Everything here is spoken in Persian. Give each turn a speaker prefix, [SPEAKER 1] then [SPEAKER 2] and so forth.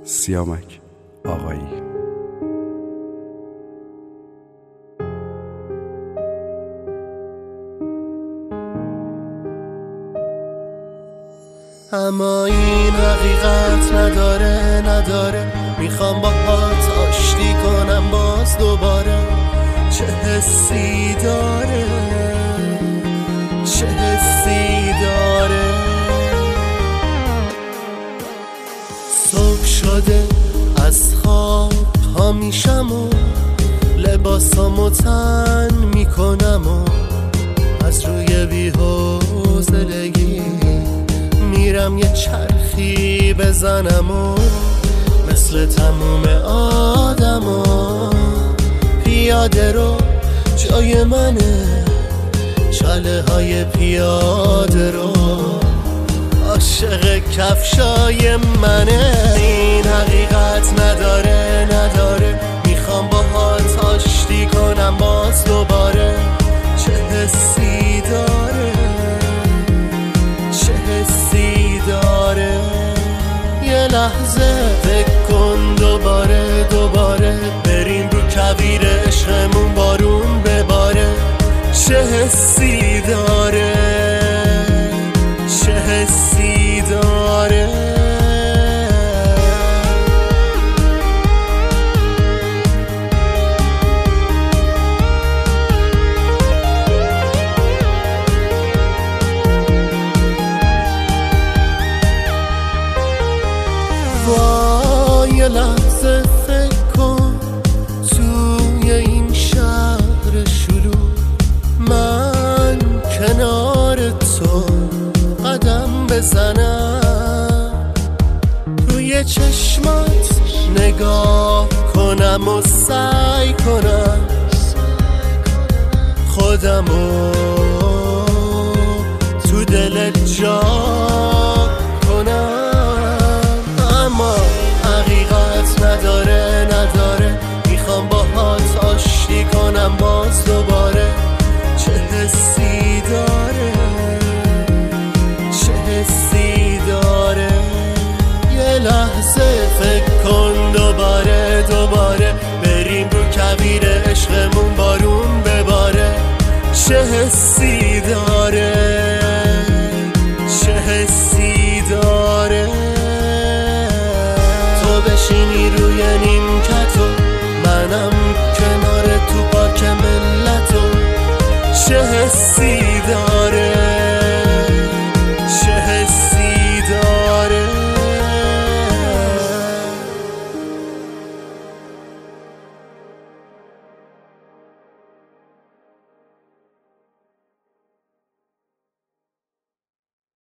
[SPEAKER 1] سیامک آقایی.
[SPEAKER 2] اما این حقیقت نداره میخوام با هات آشتی کنم باز دوباره. چه حسی داره صبح شده از خواب پا میشم و لباسامو تن میکنم و از روی بی‌حوصلگی میرم یه چرخی بزنم و مثل تموم آدما پیاده رو جای منه، چاله های پیاده رو عاشق کفشای منه. این حقیقت نداره میخوام با هات آشتی کنم باز دوباره. چه حسی داره یه لحظه فکر کن دوباره بریم رو کویر عشقمون بارون بباره. چه حسی داره یه لحظه فکر کن توی این شهر شلوغ من کنار تو قدم بزنم، روی چشمات نگاه کنم و سعی کنم خودمو تو دلت جا کنم. اما حقیقت نداره میخوام با هات آشتی کنم باز دوباره. چه حسی داره یه لحظه فکر کن دوباره بریم رو کویر عشقمون بارون بباره. چه حسی داره تو بشینی روی نیمکتو منم کنار تو پارک ملتو. چه حسی